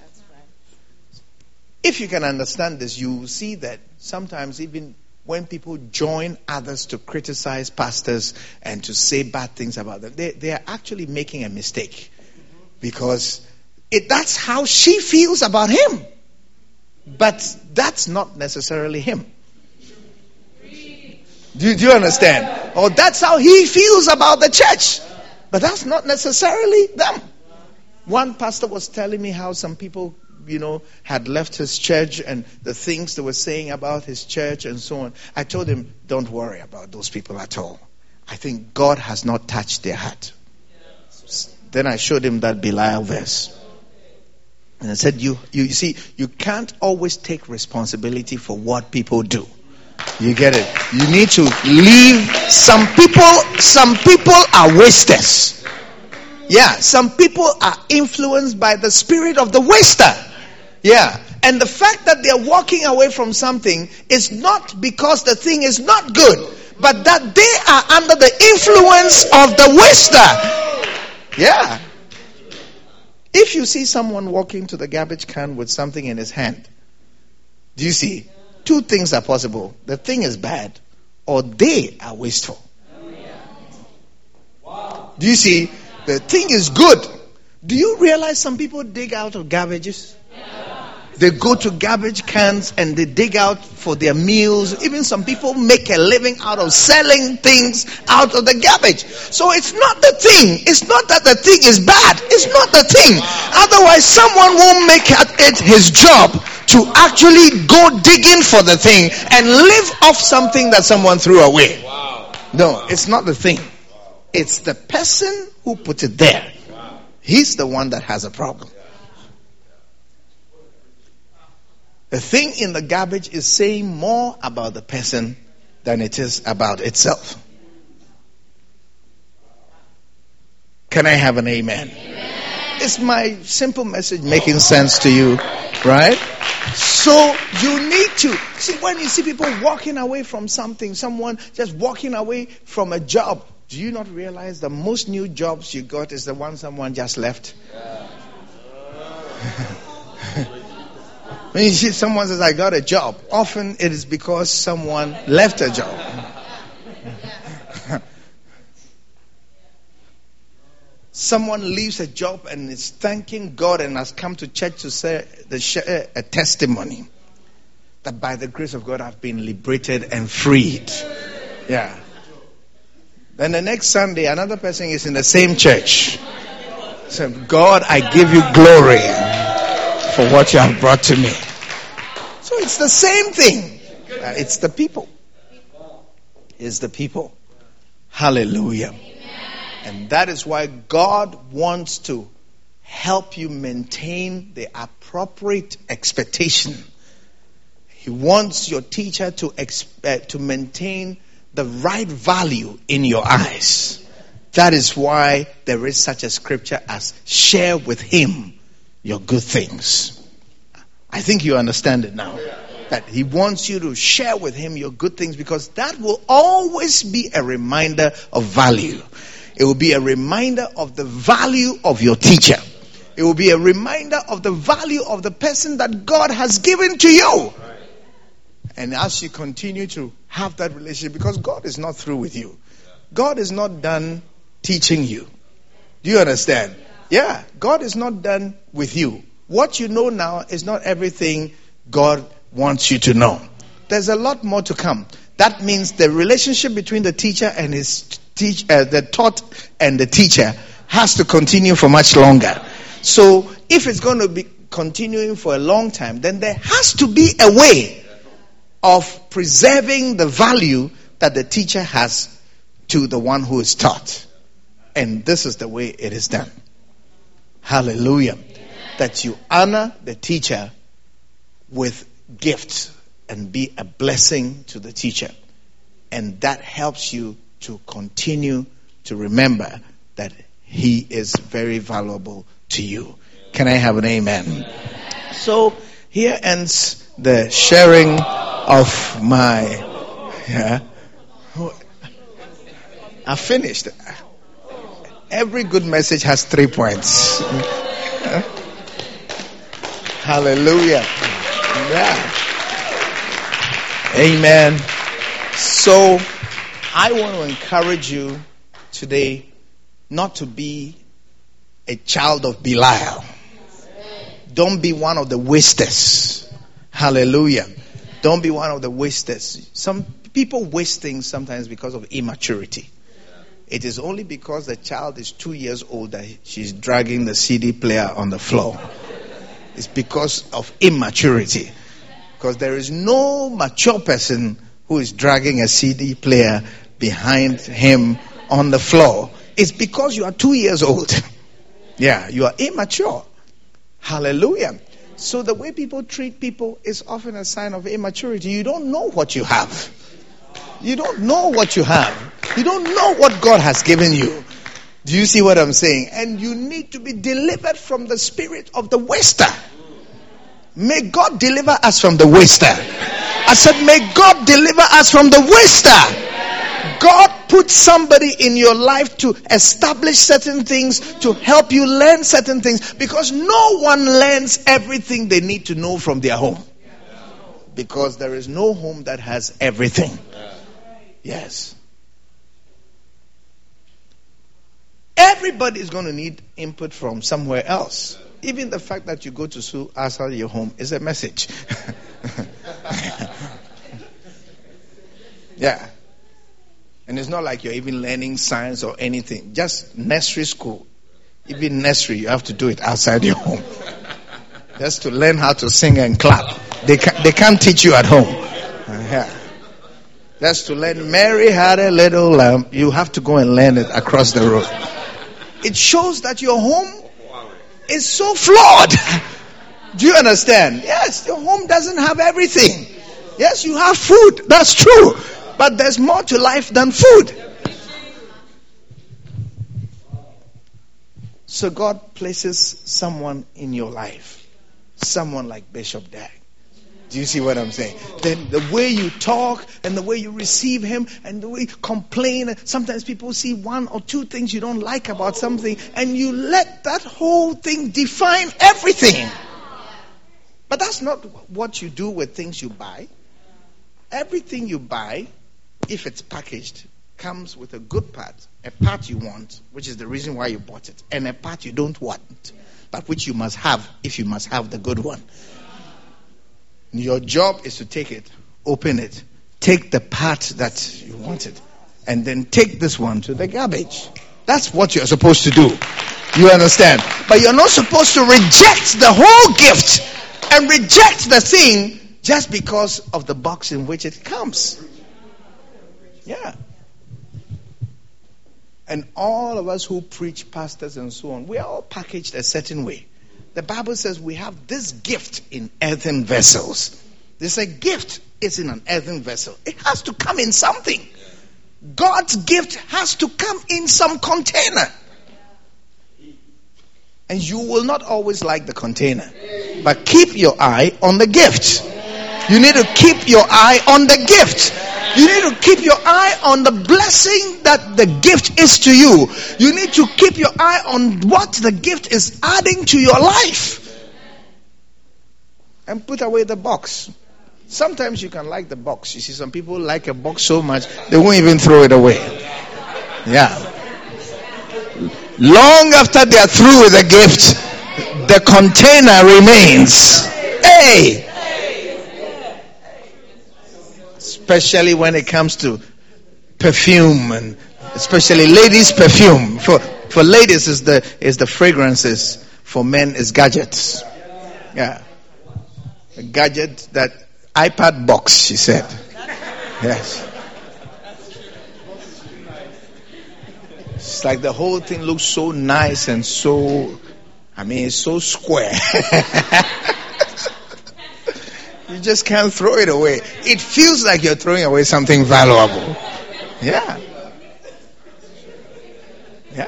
If you can understand this, you will see that sometimes even when people join others to criticize pastors and to say bad things about them, they are actually making a mistake. Because that's how she feels about him. But that's not necessarily him. Do you understand? Or that's how he feels about the church. But that's not necessarily them. One pastor was telling me how some people, had left his church and the things they were saying about his church and so on. I told him, don't worry about those people at all. I think God has not touched their heart. Then I showed him that Belial verse. And I said, you see, you can't always take responsibility for what people do. You get it? You need to leave. Some people are wasters. Yeah, some people are influenced by the spirit of the waster. Yeah, and the fact that they're walking away from something is not because the thing is not good, but that they are under the influence of the waster. Yeah. If you see someone walking to the garbage can with something in his hand, do you see? Two things are possible. The thing is bad, or they are wasteful. Do you see? The thing is good. Do you realize some people dig out of garbages? They go to garbage cans and they dig out for their meals. Even some people make a living out of selling things out of the garbage. So it's not the thing. It's not that the thing is bad. It's not the thing. Otherwise, someone won't make it his job to actually go digging for the thing and live off something that someone threw away. No, it's not the thing. It's the person who put it there. He's the one that has a problem. The thing in the garbage is saying more about the person than it is about itself. Can I have an amen? Is my simple message making sense to you? Right? So you need to see, when you see people walking away from something, someone just walking away from a job, do you not realize the most new jobs you got is the one someone just left? When you see someone says, I got a job, often it is because someone left a job. Someone leaves a job and is thanking God and has come to church to share a testimony that by the grace of God I've been liberated and freed. Yeah. Then the next Sunday, another person is in the same church. So, God, I give you glory for what you have brought to me. So it's the same thing. It's the people. It's the people. Hallelujah. And that is why God wants to help you maintain the appropriate expectation. He wants your teacher to maintain the right value in your eyes. That is why there is such a scripture as share with him your good things. I think you understand it now. That he wants you to share with him your good things, because that will always be a reminder of value. It will be a reminder of the value of your teacher. It will be a reminder of the value of the person that God has given to you. And as you continue to have that relationship, because God is not through with you. God is not done teaching you. Do you understand? Yeah, God is not done with you. What you know now is not everything God wants you to know. There's a lot more to come. That means the relationship between the teacher and the taught and the teacher has to continue for much longer. So if it's going to be continuing for a long time, then there has to be a way of preserving the value that the teacher has to the one who is taught. And this is the way it is done. Hallelujah. That you honor the teacher with gifts and be a blessing to the teacher. And that helps you to continue to remember that he is very valuable to you. Can I have an amen? So here ends the sharing of my... I finished. Every good message has 3 points. Hallelujah. Yeah. Amen. So I want to encourage you today not to be a child of Belial. Don't be one of the wasters. Hallelujah. Don't be one of the wasters. Some people waste things sometimes because of immaturity. It is only because the child is 2 years old that she's dragging the CD player on the floor. It's because of immaturity. Because there is no mature person who is dragging a CD player behind him on the floor. It's because you are 2 years old. Yeah, you are immature. Hallelujah. So the way people treat people is often a sign of immaturity. You don't know what you have. You don't know what you have. You don't know what God has given you. Do you see what I'm saying? And you need to be delivered from the spirit of the waster. May God deliver us from the waster. I said, may God deliver us from the waster. God put somebody in your life to establish certain things, to help you learn certain things, because no one learns everything they need to know from their home. Because there is no home that has everything. Yes. Everybody is going to need input from somewhere else. Even the fact that you go to school outside your home is a message. Yeah. And it's not like you're even learning science or anything. Just nursery school. Even nursery, you have to do it outside your home. Just to learn how to sing and clap. They can't teach you at home. Yeah. Just to learn Mary had a little lamb. You have to go and learn it across the road. It shows that your home is so flawed. Do you understand? Yes, your home doesn't have everything. Yes, you have food. That's true. But there's more to life than food. So God places someone in your life. Someone like Bishop Dag. Do you see what I'm saying? Then the way you talk and the way you receive him and the way you complain. Sometimes people see one or two things you don't like about something and you let that whole thing define everything. But that's not what you do with things you buy. Everything you buy, if it's packaged, comes with a good part. A part you want, which is the reason why you bought it. And a part you don't want, but which you must have if you must have the good one. Your job is to take it, open it, take the part that you wanted, and then take this one to the garbage. That's what you're supposed to do. You understand? But you're not supposed to reject the whole gift and reject the thing just because of the box in which it comes. Yeah. And all of us who preach, pastors and so on, we are all packaged a certain way. The Bible says we have this gift in earthen vessels. There's a gift is in an earthen vessel. It has to come in something. God's gift has to come in some container. And you will not always like the container. But keep your eye on the gift. You need to keep your eye on the gift. You need to keep your eye on the blessing that the gift is to you. You need to keep your eye on what the gift is adding to your life. And put away the box. Sometimes you can like the box. You see, some people like a box so much, they won't even throw it away. Yeah. Long after they are through with the gift, the container remains. Hey! Especially when it comes to perfume, and especially ladies' perfume. For ladies is the fragrances. For men is gadgets. Yeah, a gadget, that iPad box. She said, yes. It's like the whole thing looks so nice and so, it's so square. You just can't throw it away. It feels like you're throwing away something valuable. Yeah. Yeah.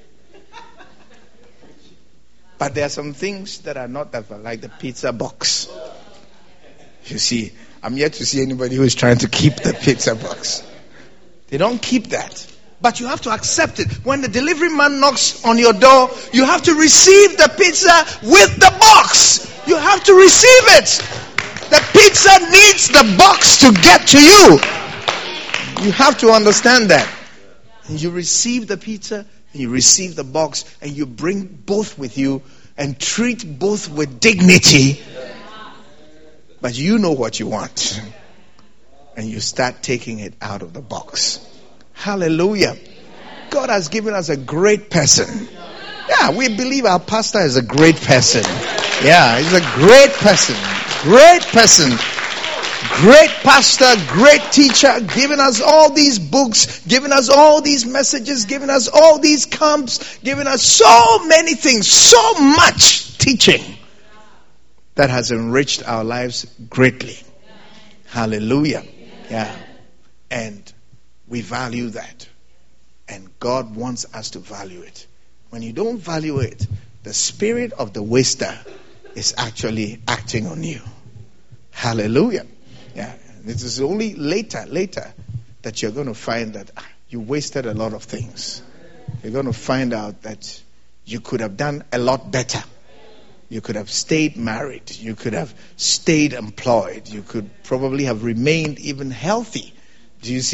But there are some things that are not that, like the pizza box. You see, I'm yet to see anybody who is trying to keep the pizza box. They don't keep that. But you have to accept it. When the delivery man knocks on your door, you have to receive the pizza with the box. You have to receive it. The pizza needs the box to get to you. You have to understand that. And you receive the pizza, and you receive the box, and you bring both with you and treat both with dignity. But you know what you want. And you start taking it out of the box. Hallelujah. God has given us a great person. Yeah, we believe our pastor is a great person. Yeah, he's a great person. Great person, great pastor, great teacher, giving us all these books, giving us all these messages, giving us all these camps, giving us so many things, so much teaching that has enriched our lives greatly. Hallelujah. Yeah. And we value that. And God wants us to value it. When you don't value it, the spirit of the waster is actually acting on you. Hallelujah. Yeah. It is only later that you're going to find that you wasted a lot of things. You're going to find out that you could have done a lot better. You could have stayed married. You could have stayed employed. You could probably have remained even healthy. Do you see?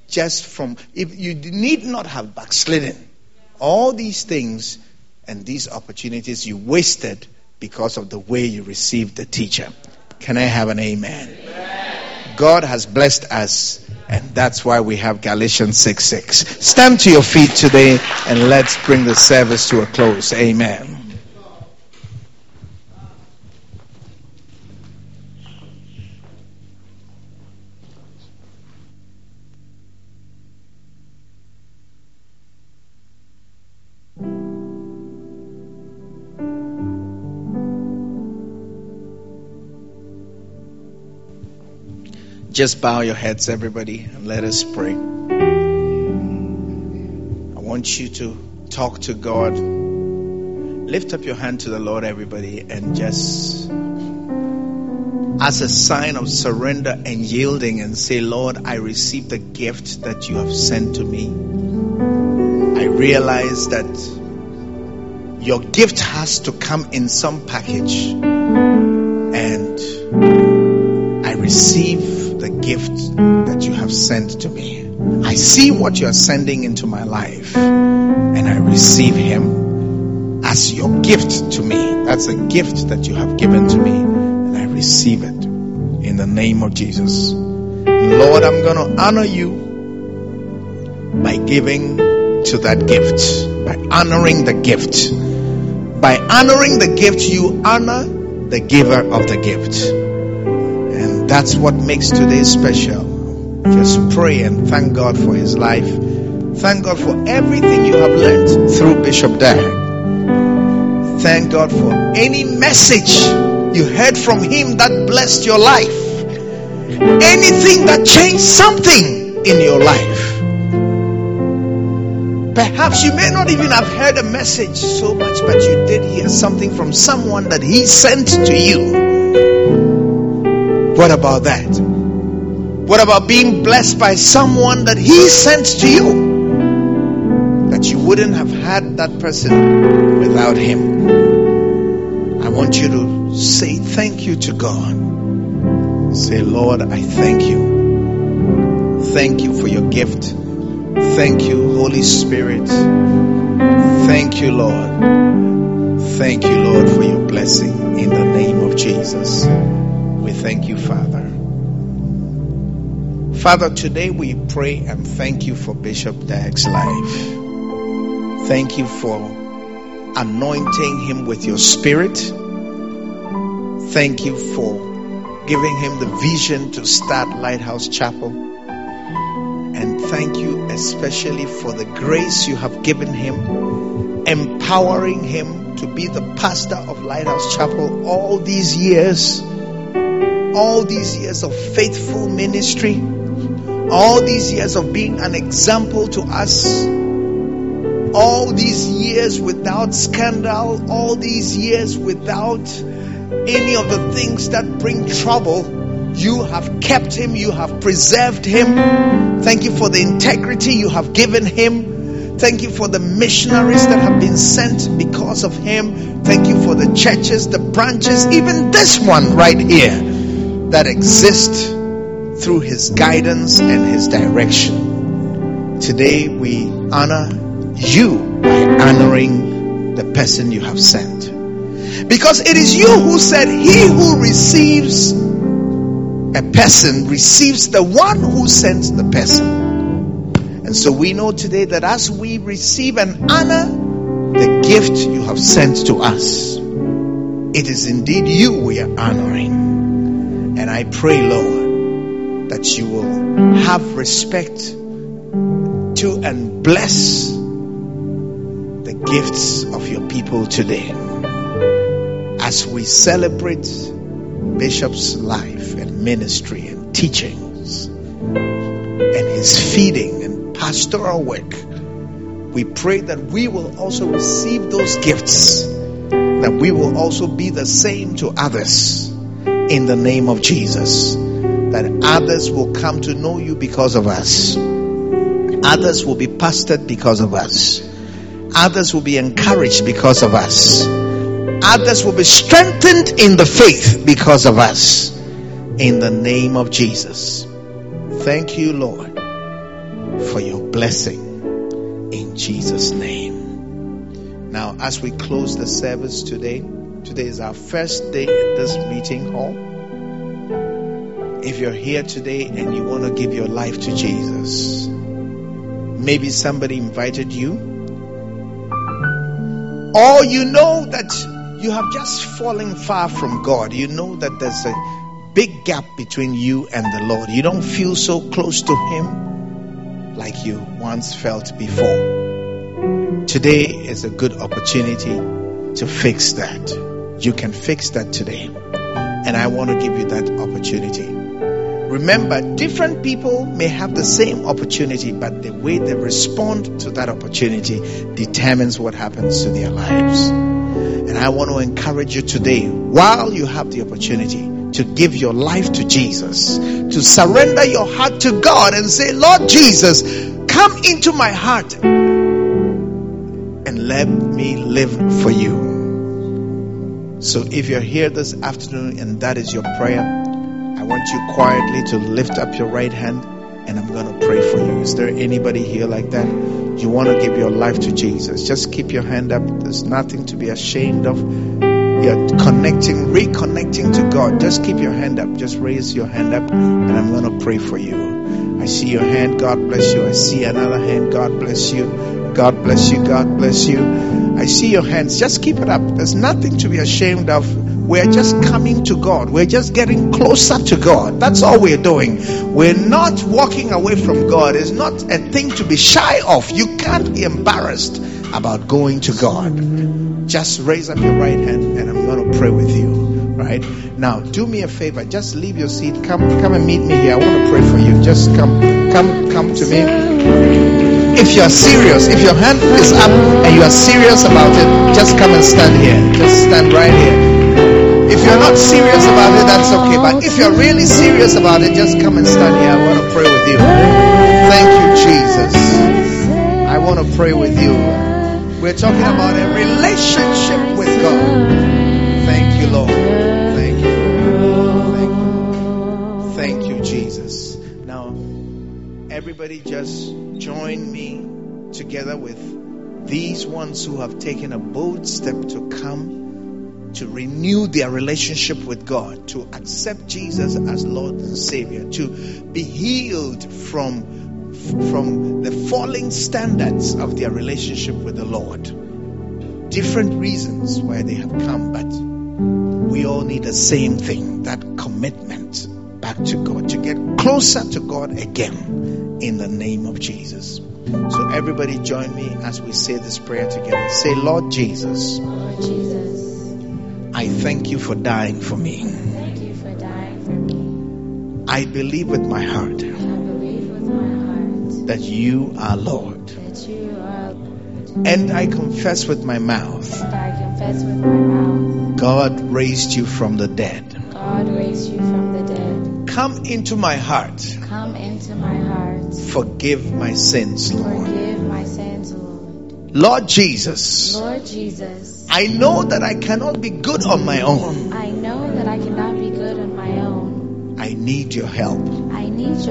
if you need not have backslidden. All these things and these opportunities you wasted because of the way you received the teacher. Can I have an amen? God has blessed us, and that's why we have Galatians 6:6. Stand to your feet today and let's bring the service to a close. Amen. Just bow your heads, everybody, and let us pray. I want you to talk to God. Lift up your hand to the Lord, everybody, and just as a sign of surrender and yielding and say, Lord, I receive the gift that you have sent to me. I realize that your gift has to come in some package, and I receive the gift that you have sent to me. I see what you are sending into my life, and I receive him as your gift to me. That's a gift that you have given to me, and I receive it in the name of Jesus. Lord, I'm going to honor you by giving to that gift, by honoring the gift. By honoring the gift, you honor the giver of the gift. That's what makes today special. Just pray and thank God for his life. Thank God for everything you have learned through Bishop Dag. Thank God for any message you heard from him that blessed your life. Anything that changed something in your life. Perhaps you may not even have heard a message so much, but you did hear something from someone that he sent to you. What about that? What about being blessed by someone that he sent to you? That you wouldn't have had that person without him. I want you to say thank you to God. Say, Lord, I thank you. Thank you for your gift. Thank you, Holy Spirit. Thank you, Lord. Thank you, Lord, for your blessing in the name of Jesus. We thank you, Father. Father, today we pray and thank you for Bishop Dag's life. Thank you for anointing him with your spirit. Thank you for giving him the vision to start Lighthouse Chapel. And thank you especially for the grace you have given him, empowering him to be the pastor of Lighthouse Chapel all these years of faithful ministry, all these years of being an example to us, all these years without scandal, all these years without any of the things that bring trouble. You have kept him, you have preserved him. Thank you for the integrity you have given him. Thank you for the missionaries that have been sent because of him. Thank you for the churches, the branches, even this one right here, that exist through his guidance and his direction. Today we honor you by honoring the person you have sent. Because it is you who said, he who receives a person receives the one who sent the person. And so we know today that as we receive and honor the gift you have sent to us, it is indeed you we are honoring. And I pray, Lord, that you will have respect to and bless the gifts of your people today. As we celebrate Bishop's life and ministry and teachings and his feeding and pastoral work, we pray that we will also receive those gifts, that we will also be the same to others. In the name of Jesus, that others will come to know you because of us. Others will be pastored because of us. Others will be encouraged because of us. Others will be strengthened in the faith because of us. In the name of Jesus. Thank you, Lord. for your blessing in Jesus' name. Now, as we close the service today is our first day at this meeting hall. If you're here today and you want to give your life to Jesus, maybe somebody invited you, or you know that you have just fallen far from God. You know that there's a big gap between you and the Lord. You don't feel so close to Him like you once felt before. Today is a good opportunity to fix that. You can fix that today. And I want to give you that opportunity. Remember, different people may have the same opportunity, but the way they respond to that opportunity determines what happens to their lives. And I want to encourage you today, while you have the opportunity, to give your life to Jesus, to surrender your heart to God and say, Lord Jesus, come into my heart and let me live for you. So if you're here this afternoon and that is your prayer, I want you quietly to lift up your right hand and I'm going to pray for you. Is there anybody here like that? You want to give your life to Jesus? Just keep your hand up. There's nothing to be ashamed of. You're reconnecting to God. Just keep your hand up. Just raise your hand up and I'm going to pray for you. I see your hand. God bless you. I see another hand. God bless you. God bless you. God bless you. I see your hands. Just keep it up. There's nothing to be ashamed of. We're just coming to God. We're just getting closer to God. That's all we're doing. We're not walking away from God. It's not a thing to be shy of. You can't be embarrassed about going to God. Just raise up your right hand and I'm going to pray with you. Right? Now, do me a favor. Just leave your seat. Come and meet me here. I want to pray for you. Just come to me. If you are serious, if your hand is up and you are serious about it, just come and stand here. Just stand right here. If you're not serious about it, that's okay. But if you're really serious about it, just come and stand here. I want to pray with you. Thank you, Jesus. I want to pray with you. We're talking about a relationship with God. Thank you, Lord. Thank you. Thank you. Thank you, Jesus. Now, everybody just join me together with these ones who have taken a bold step to come to renew their relationship with God, to accept Jesus as Lord and Savior, to be healed from the falling standards of their relationship with the Lord. Different reasons why they have come, but we all need the same thing, that commitment back to God, to get closer to God again in the name of Jesus. So everybody join me as we say this prayer together. Say, Lord Jesus, Lord Jesus, I thank you for dying for me. thank you for dying for me. I believe with my heart I believe with my heart that you are Lord. that you are Lord. And I confess with my mouth And I confess with my mouth God raised you from the dead. God raised you from the dead. Come into my heart. Come into my heart. Forgive my sins, Lord. Forgive my sins, Lord. Lord Jesus, Lord Jesus, I know that I cannot be good on my own. I know that I cannot be good on my own. I need your help. I need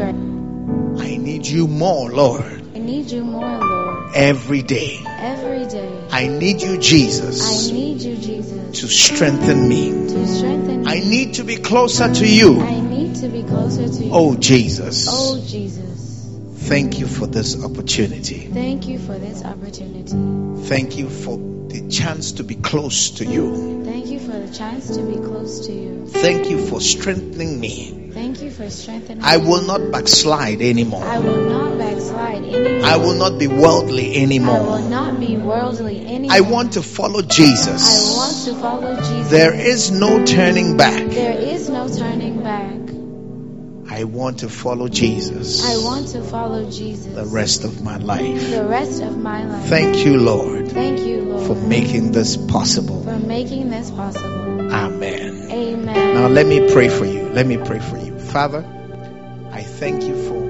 you more, Lord. I need you more, Lord. Every day. Every day. I need you, Jesus. I need you, Jesus. To strengthen me. To strengthen me. I need to be closer to you. I need to be closer to you. Oh, Jesus. Oh, Jesus. Thank you for this opportunity. Thank you for this opportunity. Thank you for the chance to be close to you. Thank you for the chance to be close to you. Thank you for strengthening me. Thank you for strengthening I me. will not backslide anymore. I will not backslide anymore. I will not be worldly I anymore. will not be worldly anymore. I want to follow I Jesus. want to follow Jesus. There is no turning back. There is no turning back. I want to follow Jesus I want to follow Jesus the rest of my life. the rest of my life. Thank you, Lord, Thank you, Lord, for making this possible. for making this possible. Amen. Amen. Now let me pray for you. Let me pray for you. Father, I thank you for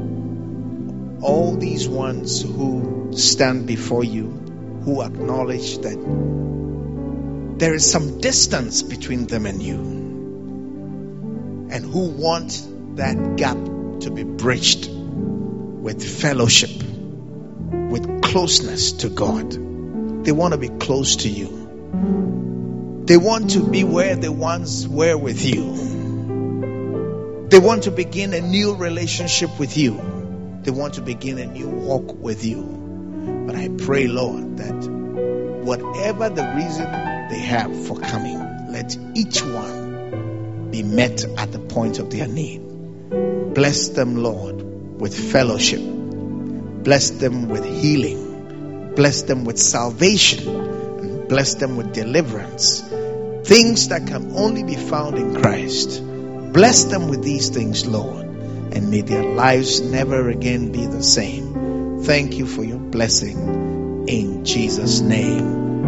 all these ones who stand before you, who acknowledge that there is some distance between them and you, and who want that gap to be bridged with fellowship, with closeness to God. They want to be close to you. They want to be where they once were with you. They want to begin a new relationship with you. They want to begin a new walk with you. But I pray, Lord, that whatever the reason they have for coming, let each one be met at the point of their need. Bless them, Lord, with fellowship. Bless them with healing. Bless them with salvation. And bless them with deliverance. Things that can only be found in Christ. Bless them with these things, Lord. And may their lives never again be the same. Thank you for your blessing. In Jesus' name.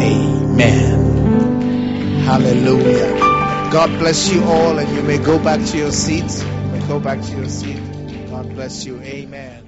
Amen. Hallelujah. God bless you all, and you may go back to your seats. God bless you. Amen.